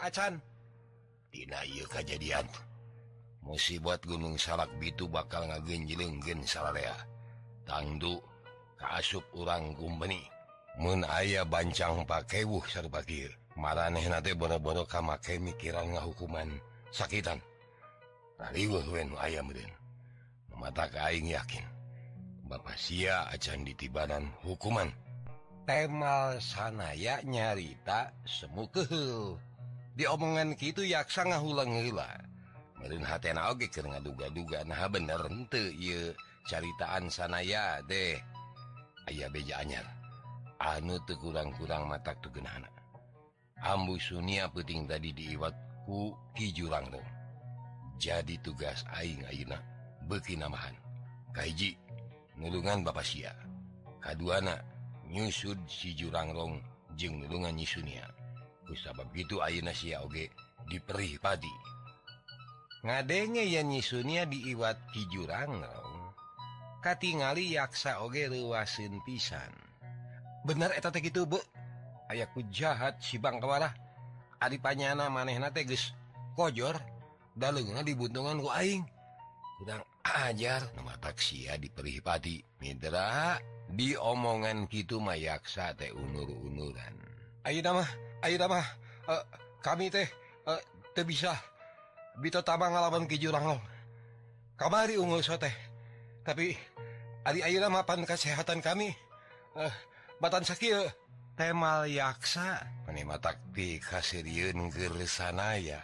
acan Tina ieu kajadian musibat Gunung Salak Bitu bakal ngagenjelengkeun salarea tangdu kaasup urang kumbeni mun aya bancang pakewuh sarua kieu maranehna teh boro-boro ka make mikiran ngahukuman sakitan taliweuh we nu aya meureun mata ka aing yakin Bapak sia acan ditibanan hukuman temal sanaya nyarita semu keheul diomongan kitu yaksa ngahulang heula meureun hatena oge keur ngaduga-duga nah bener henteu ieu caritaan sanaya deh aya beja anyar anu teu kurang-kurang matak tugeunana ambu sunia peuting tadi diiwat ku Ki Jurangrong jadi tugas aing ayeuna beuki namahan kahiji nulungan Bapak sia kaduana nyusud si Jurangrong jeung nulungan Nyi Sunia kusabab kitu ayeuna sia oge diperih padi ngadenge yen Nyi Sunia diiwat Ki Jurangrong katingali yaksa oge leuwaseun pisan bener eta teh kitu beu aya ku jahat si Bangkawarah adi panyana manehna teh geus kojor daleungna dibuntungan ku aing kurang ajar namatak sia diperih padi mitra diomongan kitu mah yaksa teh unur-unuran ayeuna mah kami teh teu bisa bito tabang ngalawan Ki Jurangrong kamari unggul so teh tapi ari ayeuna mapan kesehatan kami batan sakieu temal yaksa mane matak ti kasirieun keur sanaya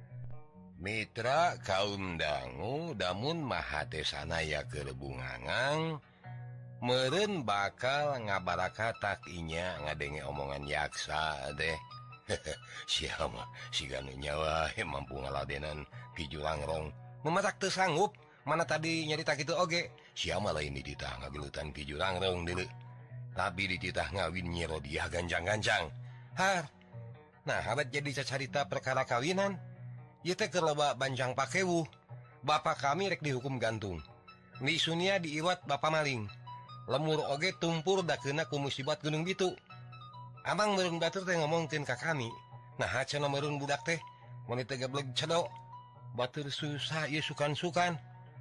mitra kaum dangu damun maha teh sanaya keur bungangang meureun bakal ngabarakatak inya ngadenge omongan yaksa teh sia mah siga nu nyawa mampu ngaladenan Ki Jurangrong mematak teu sanggup mana tadi nyarita kitu oge sia mah lain dititah ngagelutan Ki Jurangrong deuleu tapi dititah ngawin Nyi Rodiah ganjang-ganjang har nah habat jadi cacarita perkara kawinan ieu teh keur loba banjang pakewuh bapak kami rek dihukum gantung Nyi Sunia diiwat bapak maling lemur oge tumpur dakeuna ku musibat Gunung Bitu amang meureun batur teh ngomongkeun ka kami nah cenah meureun budak teh mun teu gebleg cedo batur susah ieu sukan-sukan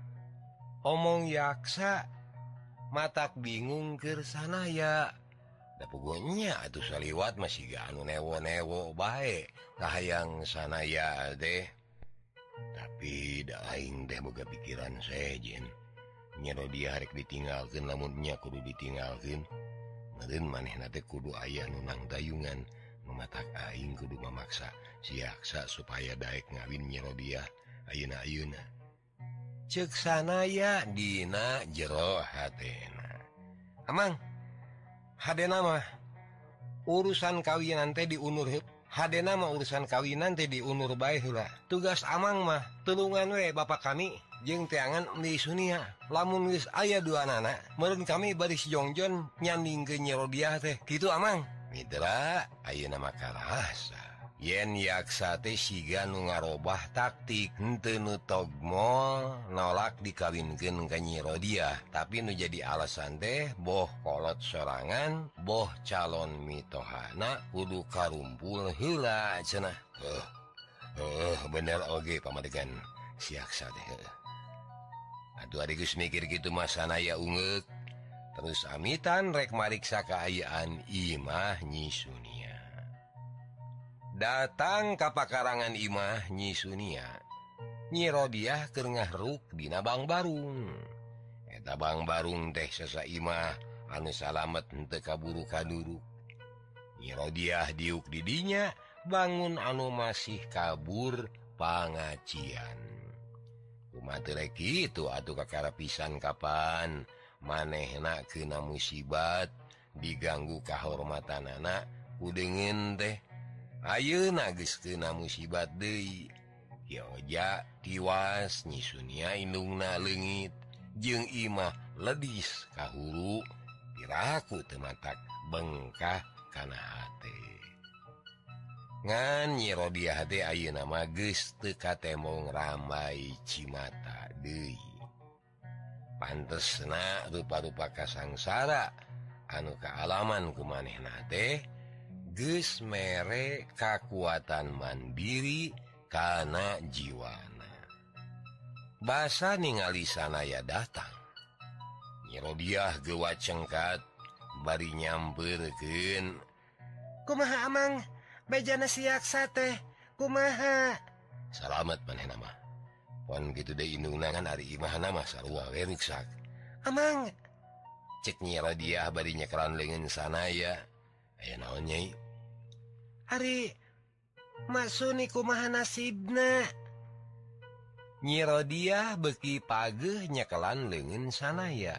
omong yaksa matak bingung keur sanaya da pugunya atuh saliwat masih ga anu newo-newo bae kahayang sanaya teh tapi da aing teh boga pikiran sejen Nyi Rodiah rek ditinggalkeun lamun nya kudu ditinggalkeun meureun manehna teh kudu aya nu nangtayungan mamatak aing kudu mamaksa si yaksa supaya daek ngawin Nyi Rodiah ayeuna-ayeuna ceuk sanaya dina jero hatena amang hadena mah urusan kawinan teh diunur hadena mah urusan kawinan teh diunur bae heula tugas amang mah tulungan we bapak kami jeung teangan Nyi Sunia lamun geus aya duanana meureun kami bari si Jongjon nyandingkeun Nyi Rodiah teh kitu amang mitra ayeuna mah karasa yen yaksa teh siga nu ngarobah taktik henteu nu togmo nolak dikawinkeun ka Nyi Rodiah tapi nu jadi alasan teh boh kolot sorangan boh calon mitohana kudu karumpul heula cenah bener oge pamadegan si yaksa teh aduh ari geus mikir kitu mah sanaya ungeuk terus amitan rek mariksa kaayaan imah Nyi Sunia datang ka pakarangan imah Nyi Sunia Nyi Rodiah keur ngahruk dina Bang Barung eta Bang Barung teh sasa imah anu salamet henteu kaburu kaduruk Nyi Rodiah diuk di dinya bangun anu masih kabur pangacian kumaha teu rek kitu atuh kakara pisan kapan manehna keuna musibat diganggu kahormatanana kudengeun teh ayeuna geus keuna musibat deui Ki Oja tiwas Nyi Sunia indungna leungit jeung imah ledis kahuru piraku teu matak bengkah kana hate ngan Nyi Rodiah teh ayeuna mah geus teu katemong ramai cimata deui pantesna rupa-rupa kasangsara anu kaalaman ku manehna teh geus mere kakuatan mandiri kana jiwana. Basa ningali sanaya datang. Nyi Rodiah gewa cengkat bari nyampeurkeun. Kumaha Amang? Bejana si Yaksa teh. Kumaha? Salamet manehna mah. Pon kitu deui indungna kan ari imahna mah sarua we ruksak. Amang, Cek Nyi Rodiah bari nyekeran leungeun sanaya. Aya naon Nyai? Ari maksuni kumaha nasibna? Nyi Rodiah beuki pageuh nyekelan leungeun sanaya.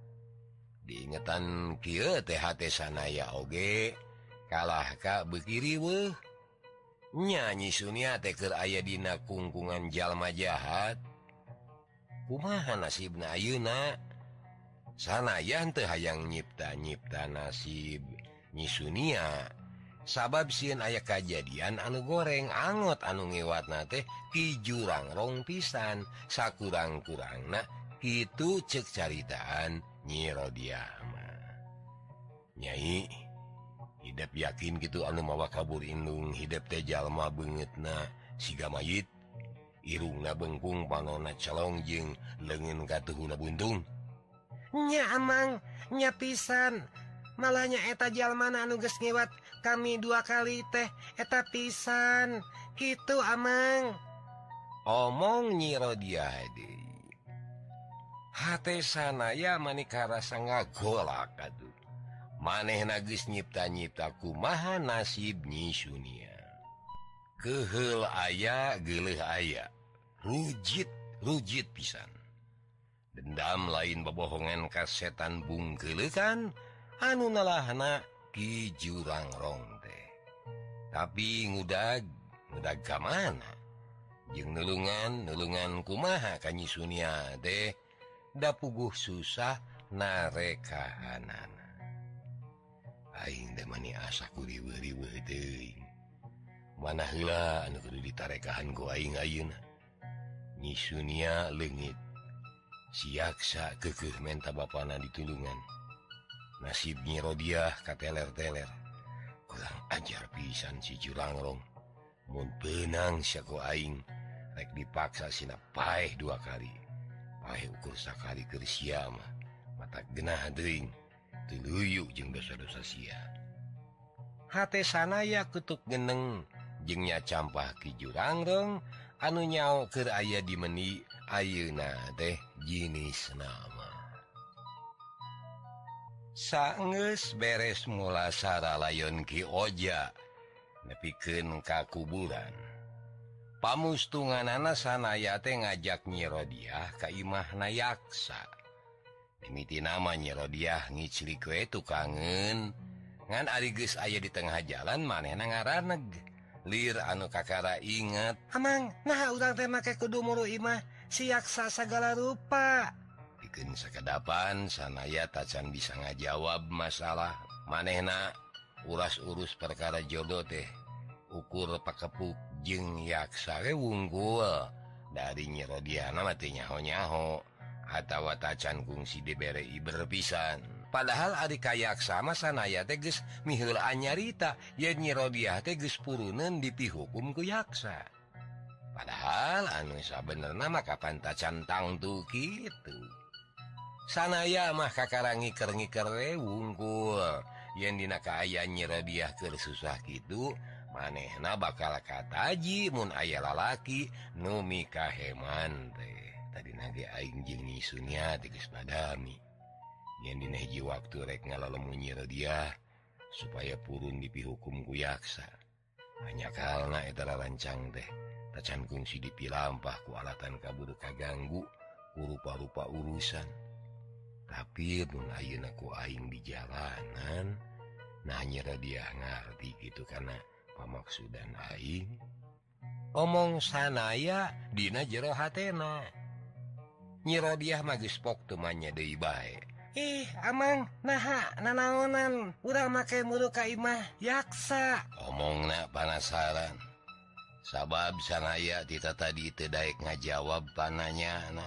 Diingetan kieu teh hate sanaya oge kalah ka beuki riweuh. Nya Nyi Sunia teh keur aya dina kungkungan jalma jahat. Kumaha nasibna ayeuna? Sanaya teu hayang nyipta-nyipta nasib Nyi Sunia. Sabab sieun aya kajadian anu goreng angot anu ngiwatna teh ki Jurangrong pisan, sakurang-kurangna kitu ceuk caritaan Nyi Rodiah mah. Nyai, hidup yakin kitu anu mawa kabur indung hidup teh jalma beungeutna siga mayit, irungna bengkung panonna celong jeung leungeun katuhuna buntung. Nya Amang, nya pisan. Malahnya eta jalmana anu geus ngiwat kami 2 kali teh eta pisan. Kitu Amang. Omong Nyi Rodiah deui. Hate sanaya manika rasa ngagolak atuh. Manehna geus nyipta-nyipta kumaha nasib Nyi Sunia. Keheul aya geuleuh aya. Rujit pisan. Dendam lain bobohongan ka setan bungkeuleukan anu nalahna Ki Jurangrong teh. Tapi ngudag ka mana? Jeung nulungan kumaha ka Nyi Sunia teh da puguh susah narekahanana. Aing teh mani asa ku riweuh-riweuh teuing. Mana heula anu kudu ditarekahan ku aing ayeuna? Nyi Sunia leungit. Si Yaksa keukeuh menta bapana ditulungan. Nasib Nyi Rodiah kateler-teler. Kurang ajar pisan si Jurangrong. Mun beunang sia ku aing rek dipaksa sina paeh 2 kali. Paeh ukur sakali keur sia mah matak genah teuing teu luyu jeung dosa-dosa sia. Hate sanaya kutuk geneng Jeung nya campah Ki Jurangrong anu nyao keur aya di meuni ayeuna teh jinisna mah. Saenggeus beres mula saralayon Ki Oja nepikeun ka kuburan. Pamustunganana sanaya teh ngajak Nyi Rodiah ka imahna Yaksa. Mimiti nama Nyi Rodiah ngiclik we tukangeun ngan ari geus aya di tengah jalan manehna ngaraneg. Lir anu kakara inget. Amang, nah urang teh make kudu muru imah si Yaksa sagala rupa. Pikeun sakadapan sanaya tacan bisa ngajawab masalah manehna uras urus perkara jodoh teh ukur pakepuk jeung Yaksa we wunggul. Dari Nyi Rodiah nama teh nyaho-nyaho atawa tacan kungsi diberei berpisan. Padahal ari ka Yaksa mah sanaya teh geus miheulaan nyarita yen Nyi Rodiah teh geus puruneun dipihukum ku Yaksa. Padahal anu sabenerna mah kapan tacan tangtu kitu. Sanaya mah kakara ngikeer-ngikeer we wungkul yen dina kaayaan Nyi Rodiah keur susah kitu manehna bakal kataji mun aya lalaki nu mikaheman teh. Tadina ge aing jeung Nyi Sunia teh geus nadami. Yen dina hiji waktu rek ngalalemu Nyi Rodiah supaya purun dipihukum ku Yaksa. Hanyakalna eta rancang teh tacan kungsi dipilampah ku alatan kabur kaganggu ku rupa-rupa urusan. Tapi mun ayeuna ku aing di jalanan, nah Nyi Rodiah ngarti gitu kana pamaksudan aing. Omong sanaya dina jero hatena. Nyi Rodiah mah geus pok teu manya deui bae. Ih, Amang, naha nanaonan urang make muru ka imah Yaksa. Omongna panasaran. Sabab sanaya tita tadi teu daek ngajawab pananyana.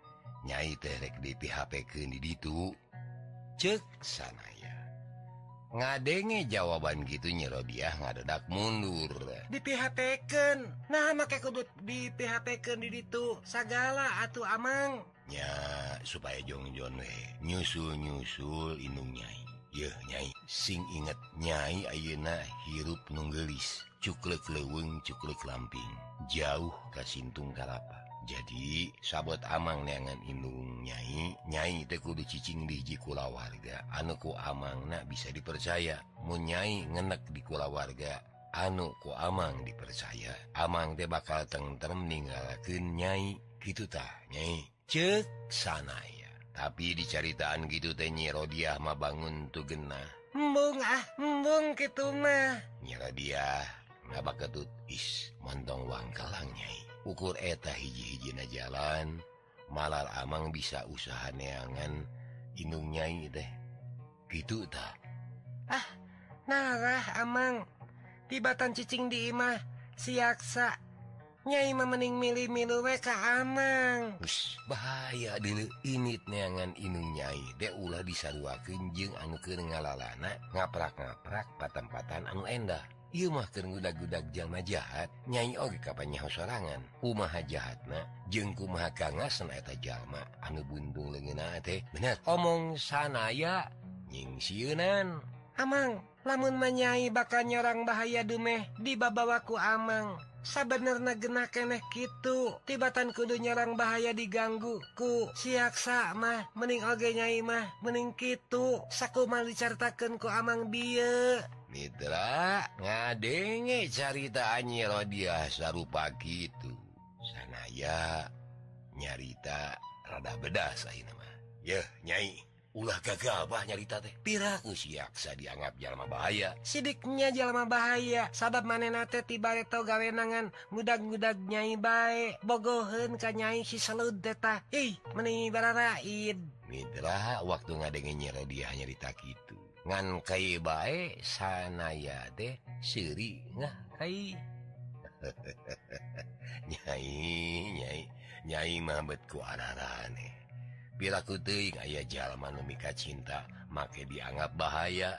Nyai teh rek di PHP-keun di ditu. Ceuk sanaya. ngadenge jawaban gitu Nyirodiah ngadedak mundur. Di PHP-ken. Nah make kudu di PHP-ken di ditu sagala atuh Amang. Nya supaya jongjon we nyusul-nyusul indung Nyai. Yeuh Nyai, sing inget Nyai ayeuna hirup nu geulis, cuklek leuweung cuklek lamping, jauh ka Sintung Kalapa. Jadi sabot Amang neangan indung Nyai, Nyai teh kudu cicing di hiji kulawarga anu ku Amangna bisa dipercaya. Mun Nyai ngenek di kulawarga anu ku Amang dipercaya, Amang teh bakal tentrem ninggalakeun Nyai. Kitu tah Nyai, ceuk sanaya. Tapi dicaritaan gitu teh Nyirodiah mah bangun tu genah. Embung kitu mah. Nyirodiah ngabaketut montong wangkalang Nyai. Ukur eta hiji-hijina jalan, malar Amang bisa usaha neangan indung Nyai teh. Gitu tah. Narah Amang. Tibatan cicing di imah siaksa. Nyai mah mending milih-milih we ka Amang. Bahaya deuleu init neangan indung Nyai teh ulah disaruakeun jeung anu keur ngalalana ngaprak-ngaprak patempatan anu endah. Ieu mah keur ngudag-gudag jalma jahat. Nyai oge kapan nyaho sorangan kumaha jahatna jeung kumaha kangasna eta jalma anu bundung leungeunna teh. Bener omong sanaya nyingsieunan. Amang, lamun mah Nyai bakal nyorang bahaya dumeh dibabawa ku Amang. Sabenerna genah keneh kitu. Tibatan kudu nyerang bahaya diganggu ku siaksa mah mending oge Nyai mah mending kitu. Sakumaha dicaritakeun ku Amang bieu. Mitra ngadenge caritaan Nyirodiah sarupa kitu. Sanaya nyarita rada bedas ayeuna mah. Yeuh Nyai, ulah gagabah nyarita teh. Piraku siaksa dianggap jalma bahaya. Sidiknya jalma bahaya. Sabab manehna teh tiba eta gawenangan ngudag-ngudag Nyai bae. Bogoheun ka Nyai si selud teh tah. Mending bararaid. Mitra waktu ngadenge Nyirodiah nyarita kitu. Ngan kai bae sanaya teh seuri ngah kai. Nyai mah bet ku ararane. Piraku teuing aya jalma nu mika cinta make dianggap bahaya.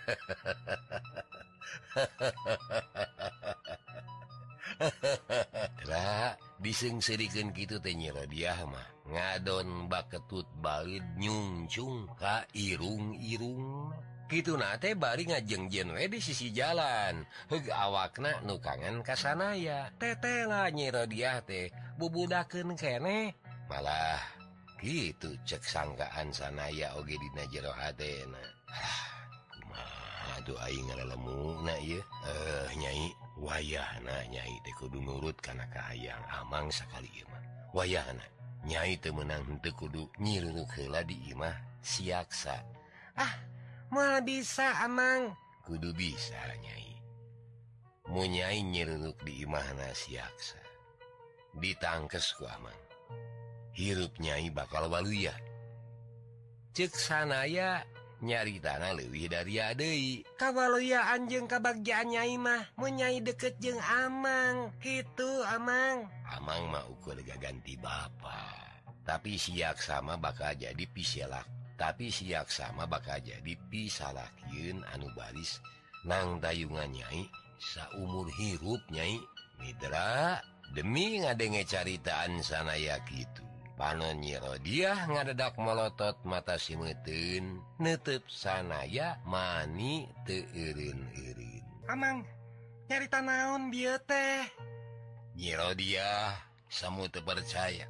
Tra disengsirikeun kitu teh Nyirodiah mah ngadon baketut baeud nyungcung ka irung-irung. Kituna teh bari ngajengjeun we di sisi jalan. Heug awakna nu kangen ka sanaya. Tetela Nyirodiah teh bubudakeun keneh. Malah kitu cek sangkaan sanaya oge dina jero hatena. Kumaha atuh aing ngalelemuna ieu. Nyai, wayahna Nyai teh kudu nurut kana kahayang Amang sakali ieu mah. Wayahna Nyai teu meunang henteu kudu nyiruruk heula di imah siaksa. Moal bisa Amang. Kudu bisa Nyai. Mun Nyai nyiruruk di imahna siaksa, ditangkes ku Amang, hirup Nyai bakal waluya. Ceuk sanaya nyaritana leuwih dari adeui. Kawaluyaan jeung kabagjaan Nyai mah mun Nyai deket jeung Amang. Kitu Amang. Amang mah ukur gaganti bapa. Tapi siaksa mah bakal jadi piselak. Tapi siaksa mah bakal jadi pisalakieun anu baris nang dayungan Nyai saumur hirup Nyai. Mitra demi ngadenge caritaan sanaya kitu, panon Nyirodiah ngadadak melotot mata simeuteun neuteup sanaya mani teu eureun-eureun. Amang, nyarita naon bieu teh? Nyirodiah samu teu percaya.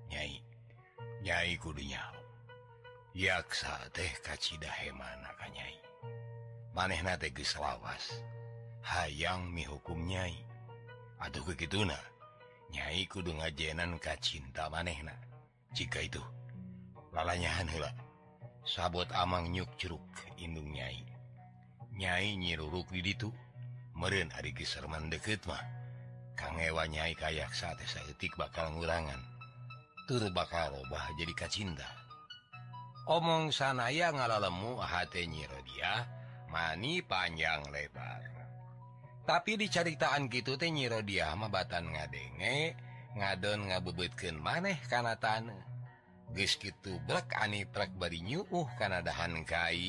Nyai kudu nyaho. Yaksa teh kacidahe mana ka Nyai. Manehna teh geus lawas. Hayang mihukum Nyai. Atuh kikituna Nyai kudu ngajenan ka cinta manehna. Jika itu lalanyahan heula. Sabot Amang nyuk curug indung Nyai. Nyai nyiruruk di ditu. Meureun ari geus serman deukeut mah kangewa Nyai ka Yaksa teh saeutik bakal ngurangan. Tur bakal robah jadi kacinta. Omong sanaya ngalalemu hate Nyirodiah mani panjang lebar. Tapi dicaritaan kitu teh Nyirodiah mah batan ngadenge ngadon ngabebeutkeun maneh kana taneuh. Geus kitu brek ani prek bari nyuuh kana dahan kai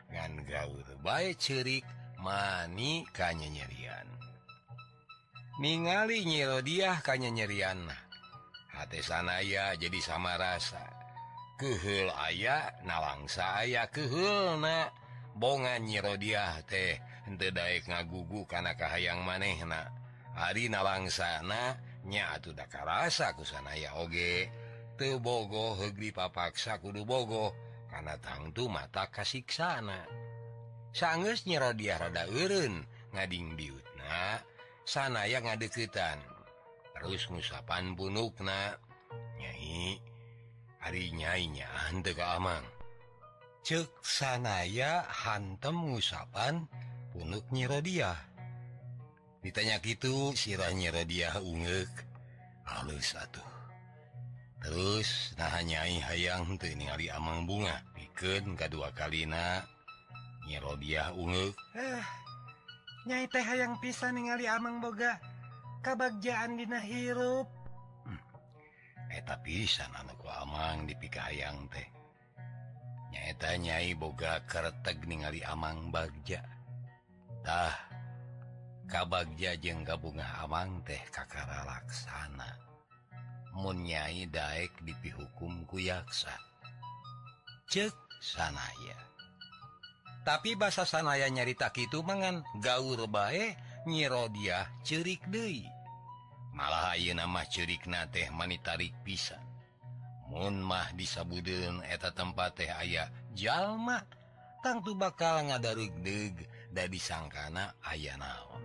ngan gaur bae cerik mani kanyanyerian. Ningali Nyi Rodiah kanyanyerian, hate sanaya jadi sama rasa. Keheul aya nalangsa aya keheulna. Bongan Nyi Rodiah teh henteu daek ngagugu kana kahayang manehna. Ari nalangsana nya atuh da karasa ku sanaya oge. Teu bogoh heug dipapaksa kudu bogoh kana tangtu mata kasiksana. Saenggeus Nyi Rodiah rada eureun ngadingdiutna, sanaya ngadeuketan. Terus ngusapan punukna, "Nyai, ari nyai nyaan teu ka Amang." Ceuk sanaya hantem ngusapan punuk Nyi Rodiah. Ditanya kitu sirah Nyi Rodiah ungeuk, "Halus atuh." Terus nah Nyai hayang teu ningali Amang bunga pikeun kadua kalina. Nyi Rodiah ungeuk, Nyai teh hayang pisan ningali Amang boga kabagjaan dina hirup. Eta pisan anu ku Amang dipika hayang teh. Nyaeta Nyai boga kereteg ningali Amang bagja. Tah, kabagja jeung kabungah Amang teh kakara laksana. Mun Nyai daek dipihukum ku yaksa. Ceuk sanaya. Tapi basa sanaya nyarita kitu mangan gaur bae Nyi Rodiah ceurik deui. Malah ayeuna mah ceurikna teh manitarik pisan. Mun mah disabudeun eta tempat teh aya jalma, tangtu bakal ngadareugdeug da disangkana aya naon.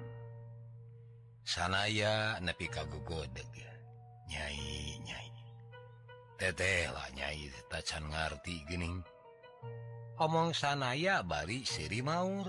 Sanaya nepi ka gogodeg. "Nyai, Nyai. Teteh lah Nyai tacan ngarti geuning." Omong sanaya bari seuri maur.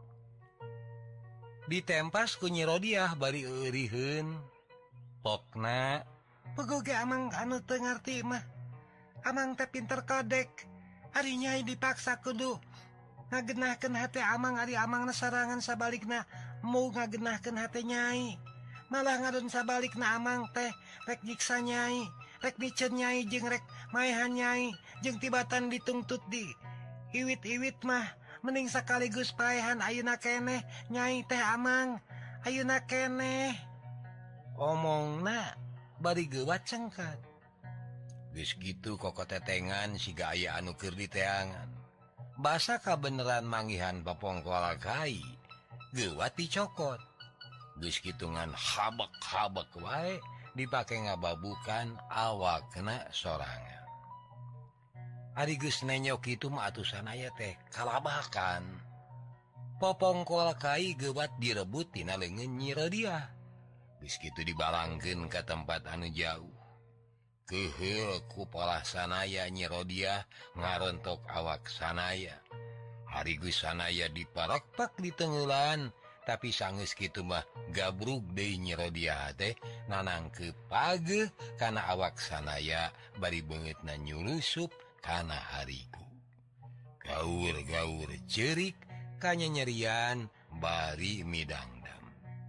Ditempas ku Nyi Rodiah bari euriheun. Pokna, Pegoge Amang anu teu ngarti mah. Amang teh pinter kodek. Ari Nyai dipaksa kudu ngagenahkeun hate Amang ari Amangna sarangan sabalikna mau ngagenahkeun hate Nyai. Malah ngadon sabalikna Amang teh rek nyiksa Nyai, rek miceun Nyai jeung rek maehan Nyai jeung tibatan ditungtut di iwit-iwit mah mending sakaligus paehan ayeuna keneh Nyai teh Amang, ayeuna keneh. omongna bari geuwat cengkat. Geus kitu kokotetengan siga aya anu keur diteangan. Basa kabeneran manggihan papongkoal kai, geuwat dicokot. Geus kitu ngan habek-habek wae dipake ngababukan awakna sorangan. Ari geus nenyok kitu mah atuh sanaya teh kalabakan. Popongkol kai geuwat direbut tina leungeun Nyi Rodiah. Geus kitu dibalangkeun ka tempat anu jauh. Keheul ku polah sanaya Nyi Rodiah ngarontok awak sanaya. Hari geus sanaya diparakpak di tengeulan, tapi sanggeus kitu mah gabrug deui Nyi Rodiah teh nanangkeup pageuh kana awak sanaya bari beungeutna nyulusup kana harigu. Gaur-gaur ceurik kanyanyerian bari midangdam.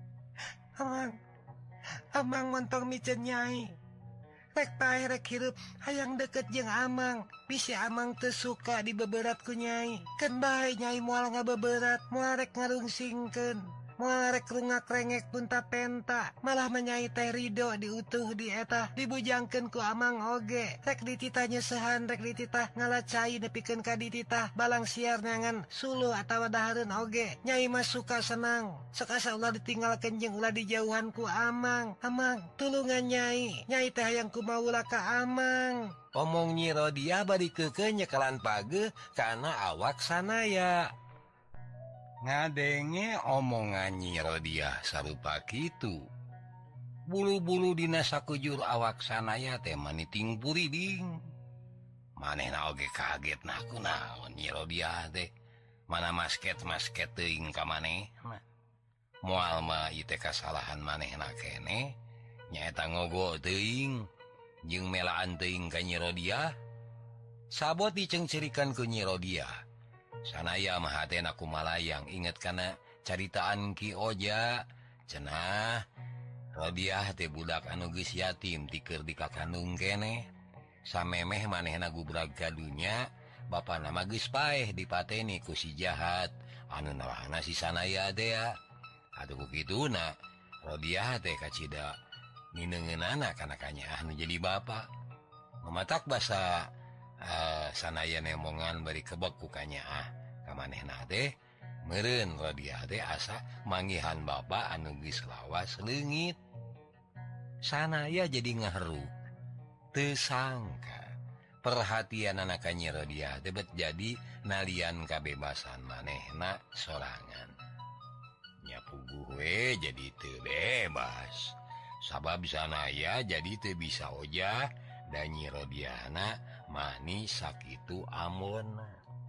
Amang montong miceun Nyai. Rek paeh rek hirup hayang deket jeung Amang. Bisi Amang teu suka dibeberat ku Nyai. Keun bae Nyai moal ngabeberat, moal rek ngarungsingkeun, moal rek rungak rengek punta penta. Malah Nyai teh ridho diutuh di eta dibujangkeun ku Amang oge. Rek dititah nyeusehan, rek dititah ngalacai nepikeun ka dititah balang siar nyangan suluh atawa dahareun oge. Nyai mah suka senang. Sakasa ulah ditinggalkeun jeung ulah dijauhan ku Amang. Amang, tulungan Nyai. Nyai teh hayang kumaula ka Amang. Omong Nyi Rodiah bari keukeuh nyekelan pageuh kana awak sanaya. Ngadenge omongan Nyi Rodiah sarupa kitu. Bulu-bulu dina sakujur awak sanaya teh maniting puriding. Manehna oge kaget nah kunaon Nyi Rodiah teh. Mana masket-masket teuing ka manehna. Moal mah ieu teh kasalahan manehna keneh, nyaeta ngogo teuing jeung melaan teuing ka Nyi Rodiah. Sabot dicengcerikeun ku Nyi Rodiah. Sanaya mah hatena kumalayang inget kana caritaan Ki Oja. Cenah Rodiah teh budak anu geus yatim ti keur dikakandung keneh. Samemeh manehna gubrag ka dunya Bapak nama geus paeh dipateni ku si jahat anu narahna si Sanaya dea. Atuh kukituna Rodiah teh kacida ninengeunana kana kanyaah nu jadi bapak. Mematak basa Sanaya nemongan bari kebek ku kanyaah ka manehna teh meureun Rodiah teh asa manggihan bapak anu geus lawas leungit. Sanaya jadi ngaheruk teu sangka perhatian anak Nyi Rodiah teh jadi nalian kabebasan manehna sorangan. Nya puguh we jadi teu bebas. Sabab Sanaya jadi teu bisa ojah dan Nyi Rodiahna mani sakitu amonna.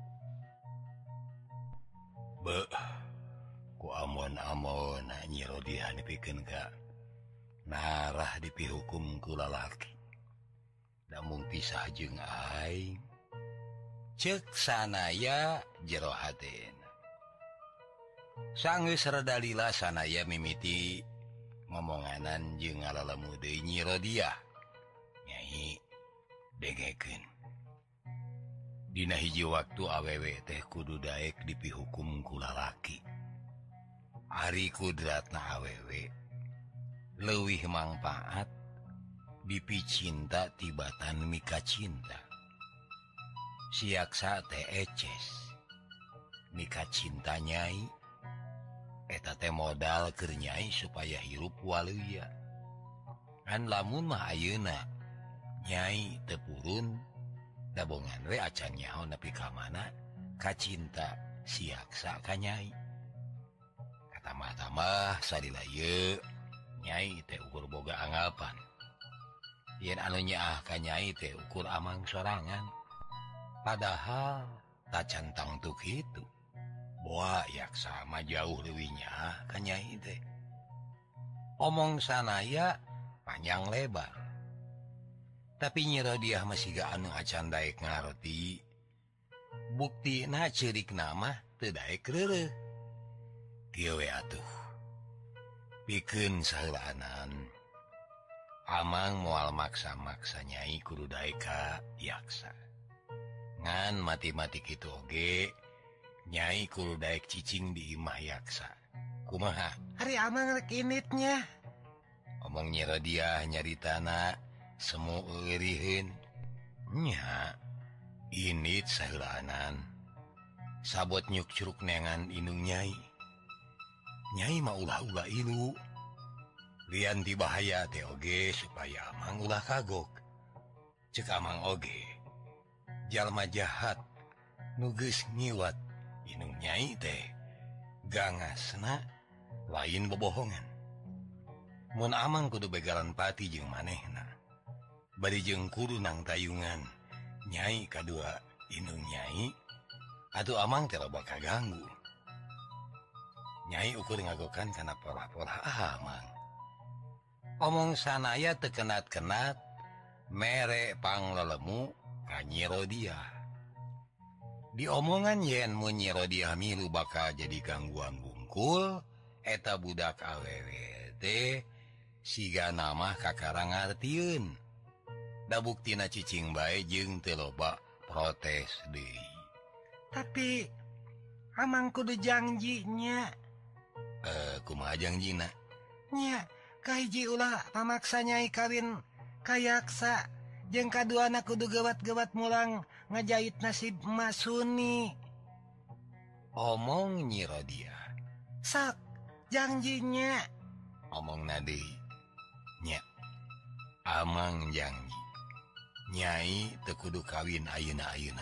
Beuh, ku amon-amon Nyi Rodiah nepikeun ka narah dipihukum ku lalaki. Namun pisah jeung aing. Ceuk Sanaya jero hatena. Sanggeus rada lila Sanaya mimiti ngomonganan jeung ngalalemu deui Nyi Rodiah. Nyai dengekeun. Dina hiji waktu awewe teh kudu daek dipihukum ku lalaki. Ari kudratna awewe leuwih mangpaat dipicinta tibatan mika cinta. Siaksa teh eces mika cinta nyai eta teh modal keur nyai supaya hirup waluya. Kan lamun mah ayeuna nyai teu purun dabongan we acan nyaho nepi ka mana ka cinta siaksa ka nyai. Katamah-tamah sadila ieu nyai teh ukur boga anggapan. Yen anu nyaah ka nyai teh ukur amang sorangan. Padahal tacantang tu kitu. Boa yaksa mah jauh leuwih nyaah ka nyai teh. Omong Sanaya panjang lebar. Tapi Nyi Rodiah masih ga anu acan daek ngarti. Buktina ceurikna mah teu daek reureuh. Kieu we atuh. Pikeun saheulaanan amang moal maksa-maksa nyai kudu daek ka yaksa. Ngan mati-mati kitu oge nyai kudu daek cicing di imah yaksa. Kumaha? Hari amang rek initnya. Omong Nyi Rodiah nyaritana semu euriheun. Nya init saheulaanan sabot nyuk curug neangan indung nyai. Nyai mah ulah-ulah ilu. Lian ti bahaya teh oge supaya amang ulah kagok. Ceuk amang oge jalma jahat nu geus ngiwat indung nyai teh gangasna lain bobohongan. Mun amang kudu begalan pati jeung manehna. Bari jeung kudu nang tayungan nyai kadua indung nyai atuh amang teh loba kaganggu. Nyai ukur ngagokan kana pola-pola amang. Omong Sanaya teu kenat-kenat mere panglelemu ka Nyi Rodiah. Di omongan yen mun Nyi Rodiah milu bakal jadi gangguan bungkul eta budak awewe teh siga namah kakarang ngartieun. Da buktina cicing bae jeung teu loba protes deui. Tapi amang kudu janjinya. Kumaha janjina? Nya, kahiji ulah pamaksa nyai kawin kayaksa jeung kaduana kudu gewat-gewat mulang ngajait nasib Emak Suni. Omong Nyi Rodiah. Sok, janjinya. Omong nadi. Nya, amang janji. Nyai teu kudu kawin ayeuna-ayeuna.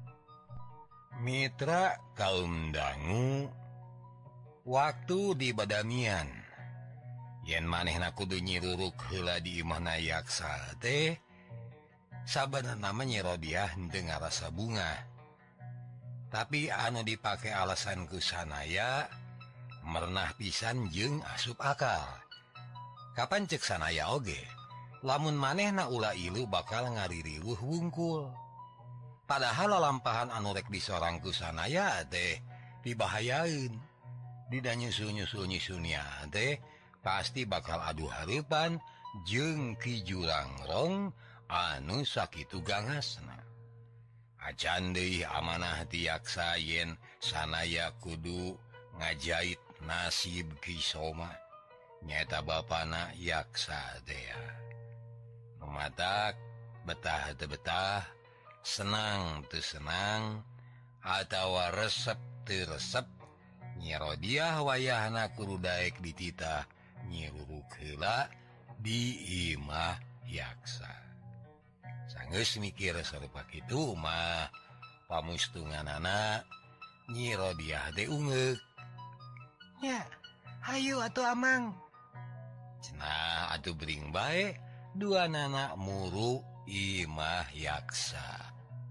Mitra kaum dangu waktu di Badamian. Yen manehna kudu nyiruruk heula di imahna yaksa teh sabenerna mah Nyi Rodiah henteu ngarasa bunga. Tapi anu dipake alasan ku Sanaya mernah pisan jeung asup akal. Kapan cek Sanaya oge lamun manehna ulah ilu bakal ngaririweuh wungkul. Padahal lalampahan anu rek disorang ku Sanaya teh dibahayaeun. Dida nyusul-nyusul nyisunya teh pasti bakal adu hareupan jeung ki jurang rong anu sakitu gangasna. acan deui amanah ti yaksa yen sanaya kudu ngajait nasib Kisoma nyaeta bapana yaksa dea. Mematak betah teu betah, senang teu senang, atawa resep teu resep, Nyi Rodiah wayahna kudu daek dititah nyiruruk heula di imah yaksa. Sanggeus mikir sarupa kitu mah pamustunganana Nyi Rodiah teh ungeuk. Nya, hayu atuh Amang. Cenah atuh bering bae dua nana muru imah yaksa.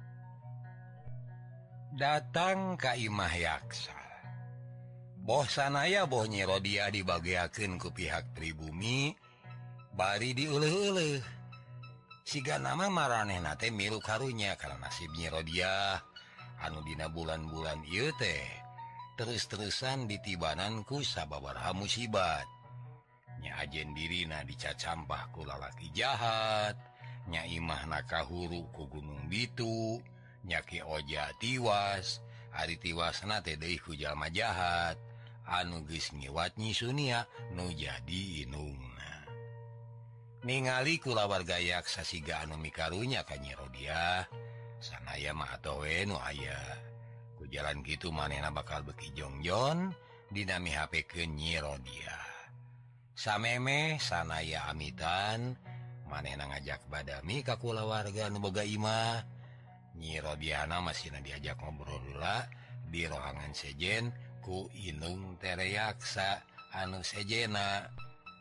Datang ka imah yaksa. Boh sanaya boh Nyi Rodiah dibagiakeun ku pihak pribumi bari dieuleuleuh. Siga nama maranehna teh milu karunya karena nasib Nyi Rodiah anu dina bulan-bulan ieu teh terus-terusan ditibanan ku sababaraha musibat. Nya ajen dirina dicacampah ku lalaki jahat, nya imahna kahuru ku Gunung Bitu, nya Ki Oja tiwas, ari tiwasna teh deui ku jalma jahat anu geus ngiwat Nyi Sunia nu jadi inungna. Ningali kulawarga yaksa siga anu mikarunya ka Nyi Rodiah, sanaya mah atoh we nu aya. Ku jalan kitu manehna bakal beki jongjon dina mihapekeun Nyi Rodiah. Samemeh sanaya amitan manehna ngajak badami ka kulawarga nu boga imah. Nyi Rodiahna masihna diajak ngobrol heula di rohangan sejen ku inung tere yaksa anu sejena.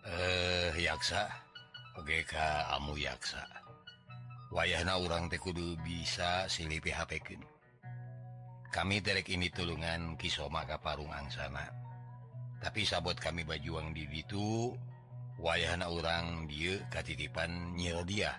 Yaksa oge ka amu yaksa, wayahna urang teh kudu bisa silih PHP-keun. Kami terek ini tulungan Kisoma ka parung angsana, tapi sabot kami bajuang di ditu wayahna urang dieu katitipan Nyi Rodiah.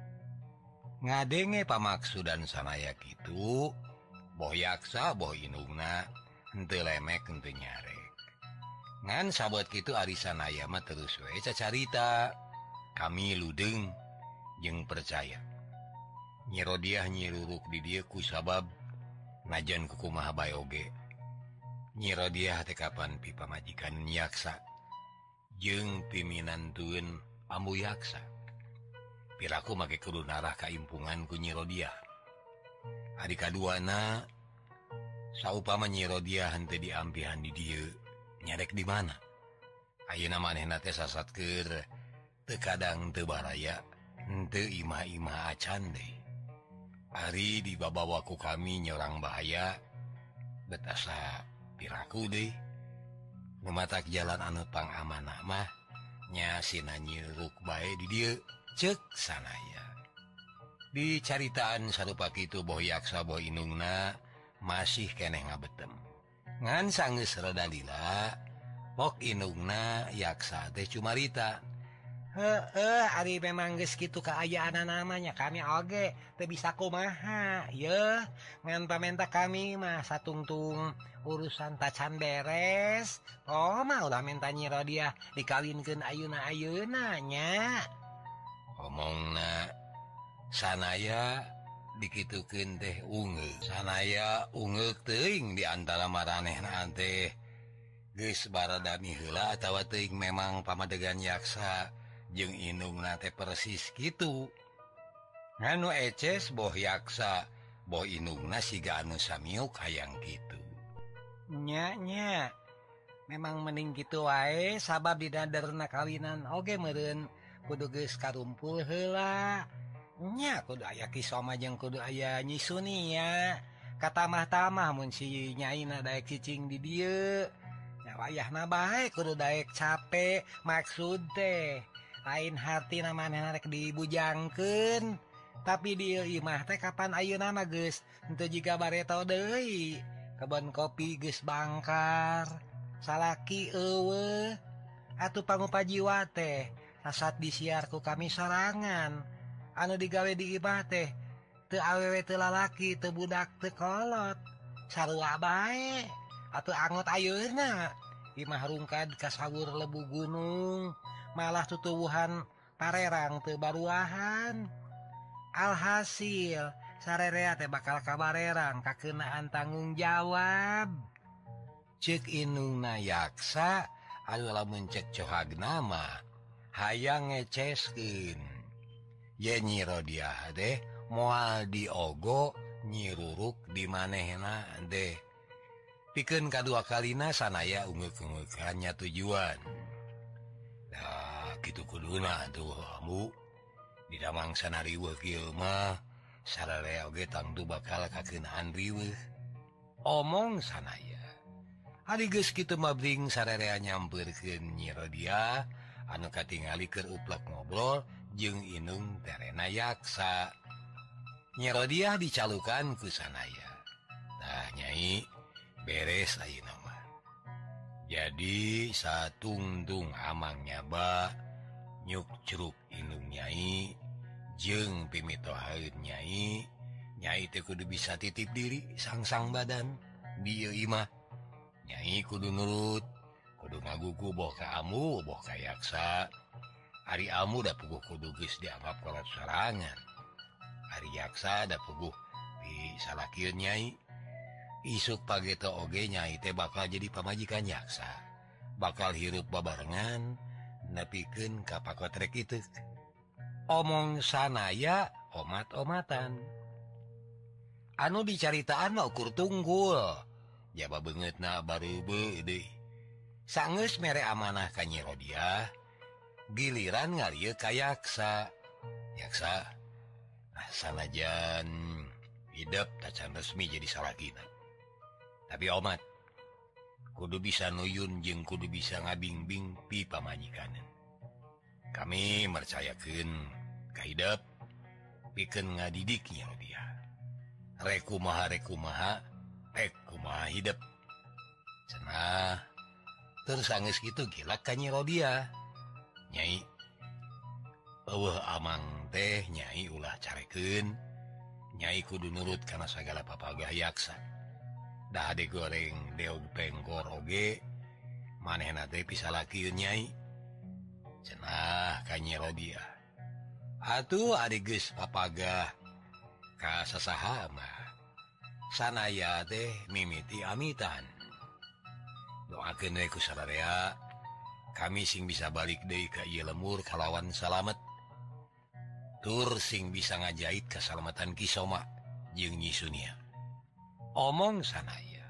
Ngadenge pamaksudan sanaya kitu, boh yaksa boh inungna henteu lemek henteu nyarek. Ngan sabot kitu ari sanaya mah terus we cacarita. Kami ludeng jeung percaya Nyi Rodiah nyiruruk di dieu ku sabab najan kukumaha bae oge Nyi Rodiah teh kapan pi pamajikan yaksa jeung piminantueun ambu yaksa. Piraku make kudu narah ka impungan ku Nyi Rodiah. Ari kaduana saupama Nyi Rodiah henteu diampihan di dieu, nyarek di mana? Ayeuna manehna teh sasatkeun teu kadang teu baraya, henteu imah-imah acan deui. Ari dibabawa ku kami nyorang bahaya, bet asa piraku deui. Nu matak jalan anu pangamanah mah nya sina nyiruk bae di dieu, ceuk sanaya. Di caritaan sarupa kitu boh yaksa boh inungna masih keneh ngabetem. Ngan sanggeus rada lila, pok inungna yaksa teh cumarita. Ari memang geus kitu kaayaan namanya kami oge teu bisa kumaha yeuh. Ngan pamenta kami mah satungtung urusan tacan beres. Oh mah ulah menta Nyi Rodiah dikawinkeun ayeuna-ayeuna nya. Omongna sanaya dikitukeun teh ungeuk. Sanaya ungeuk teuing di antara maranehna teh geus baradami heula atawa teuing memang pamadegan yaksa jeung inungna teh persis kitu. Nganu eces boh yaksa boh inungna siga anu samiuk hayang kitu. Nya memang mending kitu wae sabab didaderna kawinan oge meureun kudu geus karumpul heula. Nya kudu aya Kisoma jeung kudu aya Nyi Sunia. Katamah-tamah mun si nyaina daek cicing di dieu. Nya wayahna bae kudu daek capek maksud teh lain hartina manehna rek dibujangkeun. Tapi di imah teh kapan ayeuna mah geus henteu jiga bareto deui. Kebon kopi geus bangkar, salaki eueuh. Atuh pangupa jiwa teh sasat disiar ku kami sorangan. Anu digawe di imah teh teu awewe teu lalaki teu budak teu kolot. Sarua bae. Atuh angot ayeuna imah rungkad ka sawur lebu gunung. Malah tutuwuhan parerang teu baruahan. Alhasil sarerea teh bakal kabarerang kakenaan tanggung jawab. Cek inungna yaksa anu lamun cek cohag nama hayang ngeceskeun. Ye Nyi Rodiah deh moal diogo nyiruruk di manehna deh. Pikeun kadua kalina sanaya ungeuk-ungeukkannya tujuan. Nah, kitu kuduna tuh Bu. Di damang sanariweuh kieu mah sararea oge tangtu bakal kakeunaan riweuh. Omong sanaya. Ari geus kitu mah bring sararea nyampeurkeun Nyi Rodiah anu katingali keur uplek ngobrol jeung inung terena yaksa. Nyi Rodiah dicalukan ku sanaya. Tah Nyai beres ayeuna mah. Jadi satungtung amang nyaba nyuk curug inung Nyai jeung pimitohaeun Nyai. Nyai teh kudu bisa titip diri sang badan di ieu imah. Nyai kudu nurut, kudu ngagugu boh ka amu, boh ka yaksa. Ari amu da puguh kudu geus dianggap kolot sorangan. Ari yaksa da puguh disalakieun Nyai. Isuk pageto oge Nyai teh bakal jadi pamajikan yaksa. Bakal hirup babarengan nepikeun ka pakotrek itu. Omong sanaya omat-omatan. Anu dicaritaan mah ukur tunggul. Jaba beungeutna bareubeu deui. Sangeus mere amanah ka Nyi Rodiah, giliran ngalieu ka yaksa. Yaksa, sanajan hidup tacan resmi jadi salakina. Tapi omat, kudu bisa nuyun jeung kudu bisa ngabingbing pi pamajikaneun. Kami mercayakeun ka hidup pikeun ngadidik Nyi Rodiah. Rek kumaha hidup. Cenah terus anggeus kitu gilak ka Nyi Rodiah. Nyai, eueuh amang teh Nyai ulah carekeun. Nyai kudu nurut kana sagala papagah yaksa. Da ade goreng deog pengkor oge manehna teh pisalakieun Nyai. Cenah ka Nyi Rodiah. Atuh ade geus papagah ka sasaha mah sanaya teh mimiti amitan. Doakeun we ku sararea kami sing bisa balik deui ka ieu lemur kalawan salamet. Tur sing bisa ngajait kasalamatan Kisoma jeung Nyi Sunia. Omong sanaya.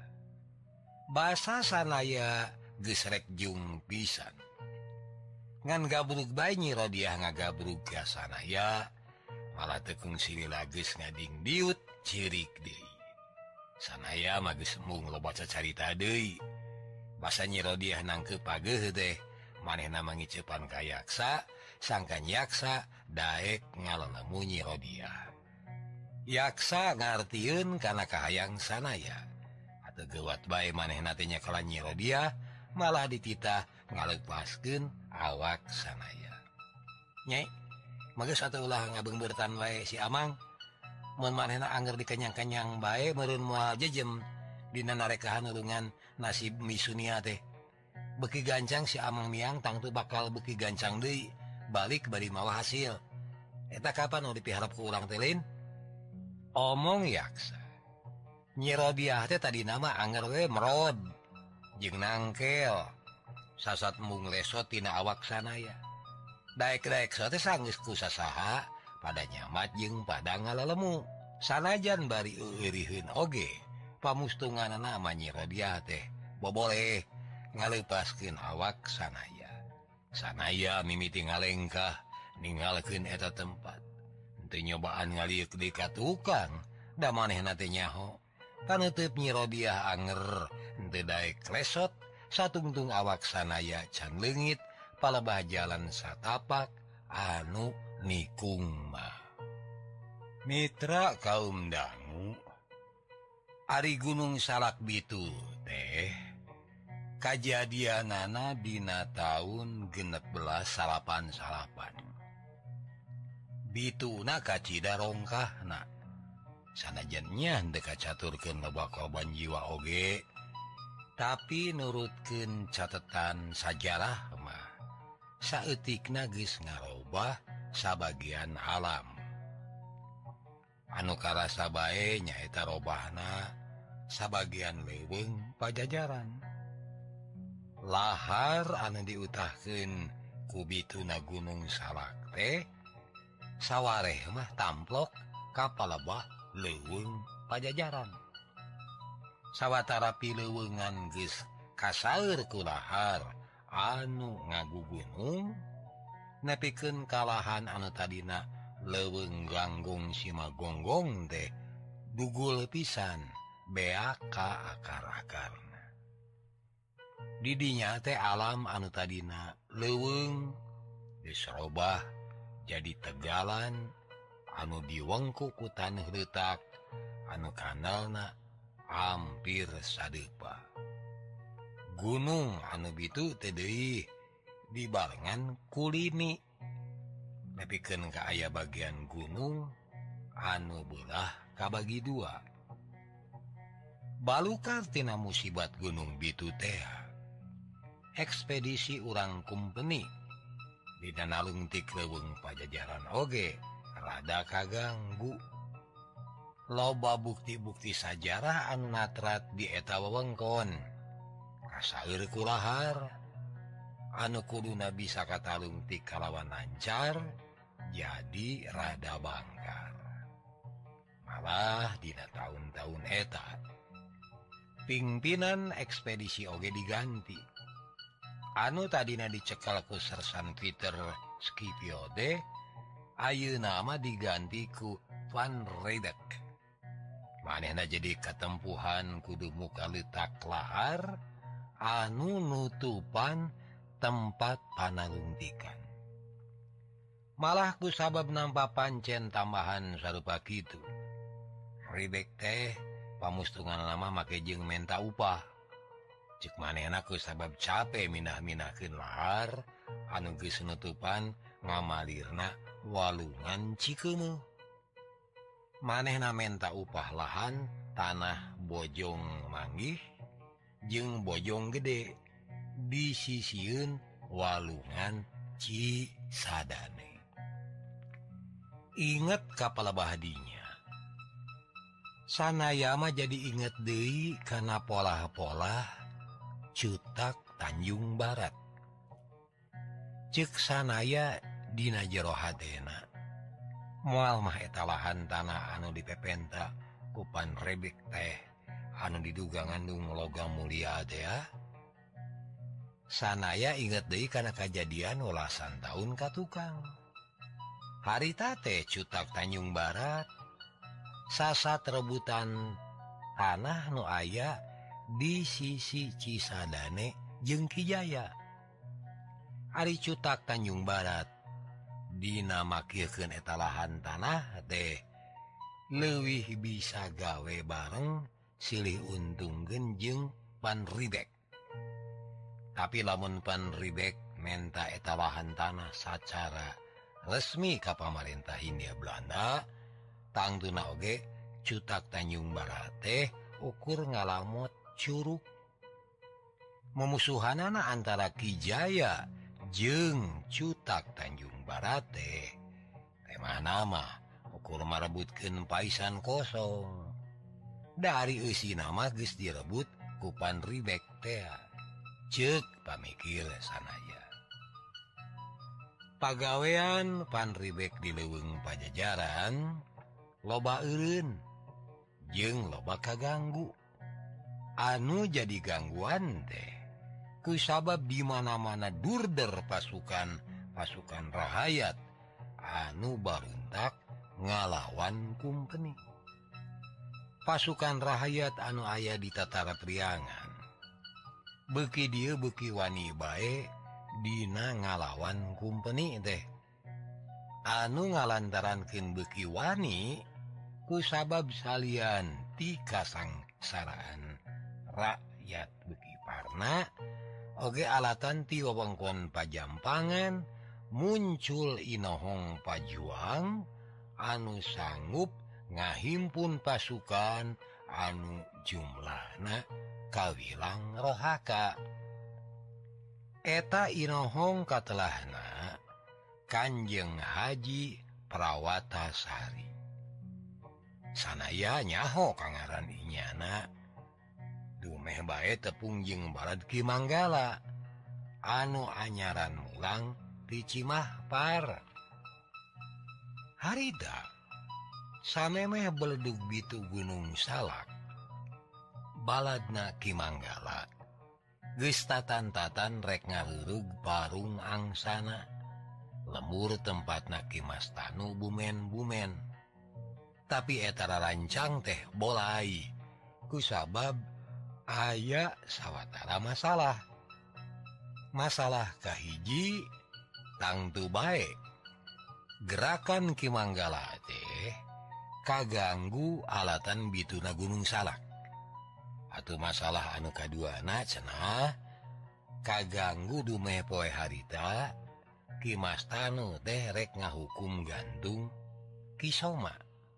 Basa sanaya geus rek jung pisan. Ngan gabrug bae Nyi Rodiah ngagabrug ka sanaya, malah teu kungsi lila geus ngadingdiut cirik deui. Sanaya mah geus mung loba cacarita deui. Basa Nyi Rodiah nangkeup pageuh teh manehna mangicepan ka yaksa, sangkan yaksa daek ngalelemu Nyi Rodiah. Yaksa ngartieun kana kahayang sanaya. Atuh geuwat bae manehna teh nyakala Nyi Rodiah, malah dititah ngaleupaskeun awak sanaya. Nyai, mageus atuh ulah ngabeungbeurtan wae si Amang. Mun manehna anger dikenyang-kenyang bae meureun moal jejem dina narekahan ulungan nasib Misunia teh. Beuki gancang si Amang Miang tangtu bakal beuki gancang deui balik bari mawa hasil. Eta kapan nu dipiharap ku urang teh Lin? Omong yaksa. Nyi Rodiah teh tadina mah anger we merod jeung nangkel. Sasat mung lesot tina awak sanaya. Daek-daek teh sanggeus ku sasaha pada nyamat jeung pada ngalelemu. Sanajan bari eureuheun oge pamustunganna mah Nyi Rodiah teh boboleh ngaleupaskeun awak sanaya. Sanaya mimiti ngalengkah ninggalkeun eta tempat. Teu nyobaan ngaliuk deui ka tukang, da manehna teh nyaho. Paneuteub Nyi Rodiah anger henteu daek lesot satungtung awak sanaya can leungit palebah jalan satapak anu nikung mah. Mitra kaum dangu, ari Gunung Salakbitu teh kajadianana dina taun 1688. Bituna kacida rongkahna. Sanajan nya henteu kacaturkeun loba korban jiwa oge, tapi nurutkeun catetan sajarah mah saeutikna geus ngarobah sabagian alam. anu karasa bae nyaeta robahna sabagian leuweung Pajajaran. Lahar anu diutahkeun ku bituna Gunung Salak teh sawareh mah tamplok ka palebah leuweung Pajajaran. Sawatara pileuweungan geus kasaeur ku lahar anu ngagugunung, nepikeun kalahan anu tadina leuweung Ganggung Simagonggong teh dugul pisan beak ka akar-akarna. Di dinya teh alam anu tadina leuweung geus robah jadi tegalan anu diwengku ku taneuh leutak anu kanalna hampir sadeupa. Gunung anu bitu teh deui dibarengan ku lini, nepikeun ka aya bagian gunung anu beulah kabagi dua. Balukar tina musibat gunung bitu teh ekspedisi urang kumpeni dina nalung ti leuweung Pajajaran oge rada kaganggu. Loba bukti-bukti sajarah anu natrat di eta wewengkon kasaeur ku lahar anu kuduna bisa katalung ti kalawan lancar jadi rada bangkar. Malah dina tahun-tahun eta pimpinan ekspedisi oge diganti. Anu tadina dicekal ku sersan Twitter Scipio teh ayeuna mah diganti ku Van Riebeeck. Manehna jadi katempuhan kudu muka letak lahar anu nutupan tempat panalungtikan. Malah ku sabab nampa pancen tambahan sarupa kitu. Riebeeck teh pamustungan lama make jeung menta upah. Cek manehna ku sabab capek minah-minahkeun lahar anu geus nutupan ngamalirna walungan Cikeumeuh. Manehna menta upah lahan tanah Bojong Manggih jeung Bojong Gede disisieun walungan Cisadane. Inget ka palebah dinya. Sanaya mah jadi inget deui kana pola-pola Cutak Tanjung Barat. Ceuk sanaya dina jero hatena moal mah eta lahan tanah anu dipepenta ku Van Riebeeck teh anu diduga ngandung logam mulia teh. Sanaya inget deui kana kajadian ulasan tahun ka tukang. Harita teh Cutak Tanjung Barat sasat rebutan tanah nu aya di sisi Cisadane jeung Kijaya. Ari Cutak Tanjung Barat dinamakeun eta lahan tanah teh leuwih bisa gawe bareng silih untungkeun jeung Van Riebeeck. Tapi lamun Van Riebeeck menta eta lahan tanah sacara resmi ka pamarentah Hindia Belanda, tangtuna oge Cutak Tanjung Barat teh ukur ngalamot curug. Memusuhanana antara Kijaya jeung Cutak Tanjung Barat teh temana mah ukur marebutkeun paisan kosong. Dari eusina mah geus direbut ku Van Riebeeck teh. Ceuk pamikir sanaya. Pagawean Van Riebeeck di leuweung Pajajaran loba eureun jeung loba kaganggu. Anu jadi gangguan teh kusabab di mana-mana durder pasukan rahayat anu baruntak ngalawan kumpeni. Pasukan rahayat anu aya di Tatara Priangan beuki dieu beuki wani bae dina ngalawan kumpeni teh. Anu ngalantarankeun beuki wani kusabab salian ti kasangsaraan rakyat beuki parna oge alatan ti wewengkon Pajampangan muncul inohong pajuang anu sanggup ngahimpun pasukan anu jumlahna kawilang rohaka. Eta inohong katelahna Kanjeng Haji Prawatasari. sanaya nyaho kangaran inyana dumeh bae tepung jeung balad Ki Manggala anu anyaran mulang di Cimahpar. Harita samemeh beledug bitu Gunung Salak baladna Ki Manggala geus tatan-tatan rek ngarurug parung angsana lembur tempatna Ki Mastanu bumen-bumen. Tapi etara rancang teh bolai kusabab aya sawatara masalah kahiji tangtu bae gerakan Ki Manggala teh kaganggu alatan bituna Gunung Salak. Atuh masalah anu kaduana cenah kaganggu dumeh poe harita Ki Mastanu teh rek ngahukum gantung Ki Soma.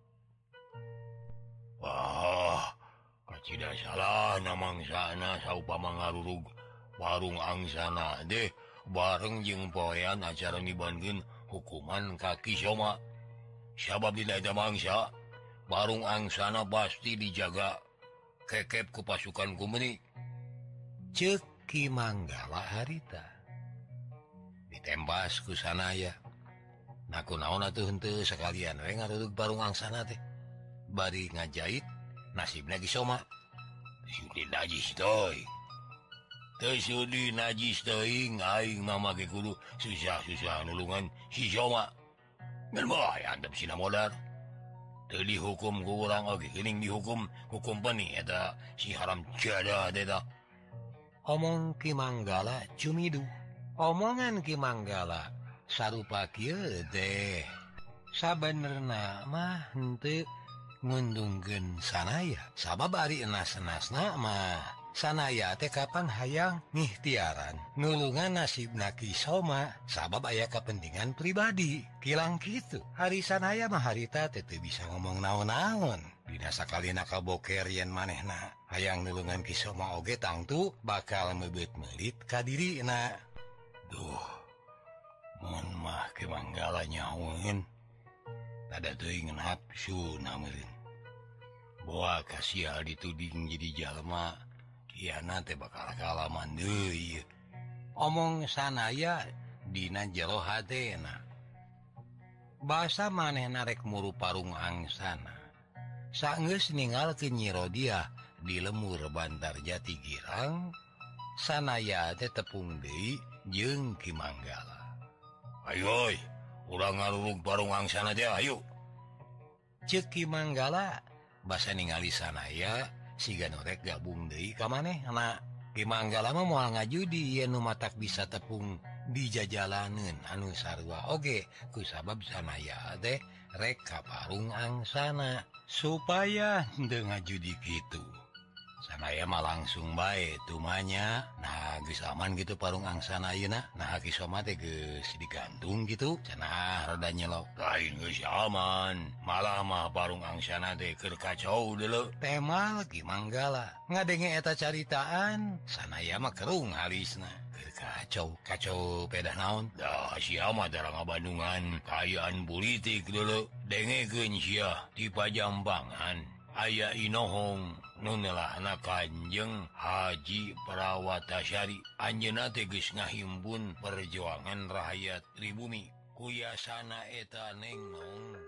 Wah, kacida salah namang sana saupama ngarurug warung angsana deh bareng jeung poean acara nibangeun hukuman ka Ki Soma. Sabab dina eta mangsa warung angsana pasti dijaga kekep ku pasukan Kumeni. Ceuk Ki Manggala harita ditembas ku sanaya. Nah kunaon atuh henteu sakalian we ngarurug warung angsana teh bari ngajait nasibna Ki Soma. Sudi najis teuing. Teu sudi najis teuing aing mah make kudu susah-susah nulungan si Soma. Ngan moal antep sina modar. Teu dihukum ku urang oge geuning dihukum ku kompeni eta si haram jada eta. Omong Ki Manggala cumidu. Omongan Ki Manggala sarupa kieu teh sabenerna mah henteu ngundungkeun sanaya. Sabab ari enas-enasna mah sanaya teh kapan hayang ngikhtiaran nulungan nasibna Ki Soma sabab aya kepentingan pribadi. Kilang kitu. Hari sanaya mah harita teh teu bisa ngomong naon-naon. Dina sakalina kaboker yen manehna hayang nulungan Ki Soma oge tangtu bakal meubeut meulit ka dirina. Duh, mun mah Ki Manggala nyahoeun tada teuing nafsu nameureun. Boa kasial dituding jadi jalma kiana teh bakal kalaman deui. Omong sanaya dina jero hatena. Basa manehna rek muru parung angsana. Saenggeus ningalkeun Nyi Rodia di lemur Bantar Jati Girang, sanaya teh tepung deui jeung Ki Manggala. Ayo, urang ngarurug parung angsana teh ayo. Ceuk Ki Manggala basa ningali sanaya siga norek gabung deui ka manehna. Ki Manggala mah moal ngajudi yen nu matak bisa tepung dijajalaneun anu sarua oge kusabab sanaya teh rek ka parung angsana supaya henteu ngajudi kitu. Sanaya mah langsung bae tumanya. Nah geus aman gitu parung angsana ayeuna. Nah Ki Soma teh geus digantung gitu cenah rada nyelok. Lain geus aman, malah mah parung angsana teh keur kacau deuleu. Temal Ki Manggala ngadenge eta caritaan sanaya mah kerung halisna. Kacau pedah naon. Dah sia mah tara ngabandungan kaayaan politik deuleu. Dengekeun sia di Pajambangan aya inohong nu nelahna Kanjeng Haji Prawatasari. Anjeunna teh geus ngahimpun perjuangan rakyat pribumi. Kuyasana eta Neng Nong